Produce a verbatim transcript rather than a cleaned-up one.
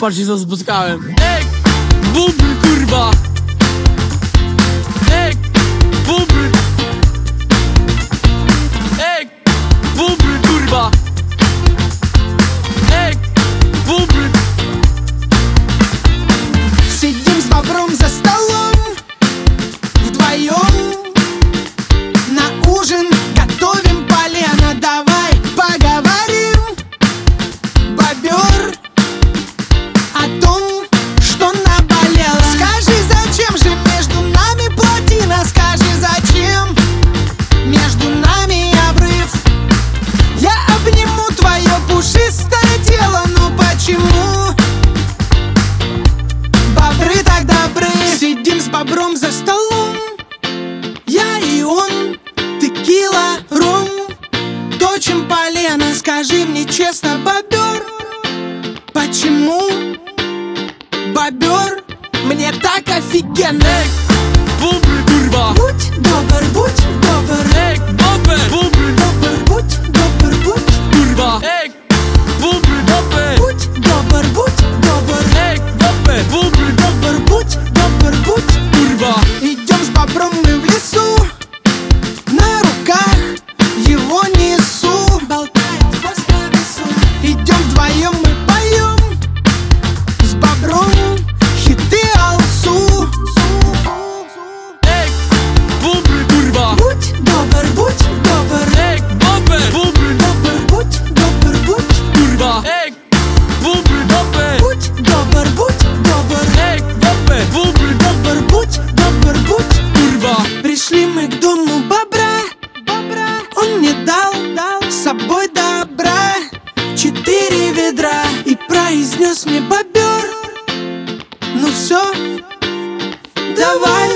Patrzcie co spotkałem. Ej, bubr kurwa. Ej, bubr. Ej, bubr kurwa. Ej, bubr. Сидим с бобром за столом вдвоем, на ужин готовим полено. Давай поговорим, бобер, о том, что наболело. Скажи, зачем же между нами плотина? Скажи, зачем между нами обрыв? Я обниму твое пушистое тело, но почему бобры так добры? Сидим с бобром за столом, я и он, текила, ром, точим полено. Скажи мне честно, бобер, почему бобер мне так офигенно? Эй, бубр kurwa. Будь добр, будь добр. Ej, bubr, bubr Добр, будь добр, будь. kurwa. Ej, bubr bubr. Будь добр, будь добр. Ej, bubr, bubr Добр, будь добр, будь. kurwa. Идем с бобром мы в лесу, на руках его несу, болтает хвост по лесу. Идем вдвоем мы поем с бобром хиты алсу. Ej, bubr kurwa. Будь добр, будь добр. Ej, bubr, bubr Добр, будь добр, будь. kurwa. Ej, bubr bubr. Будь добр, будь добр. Ej, bubr, bubr Добр, будь добр, будь. kurwa. Пришли мы к дому бобра, бобра. Он мне дал, дал с собой добра четыре ведра и произнес мне: бобер, ну все, давай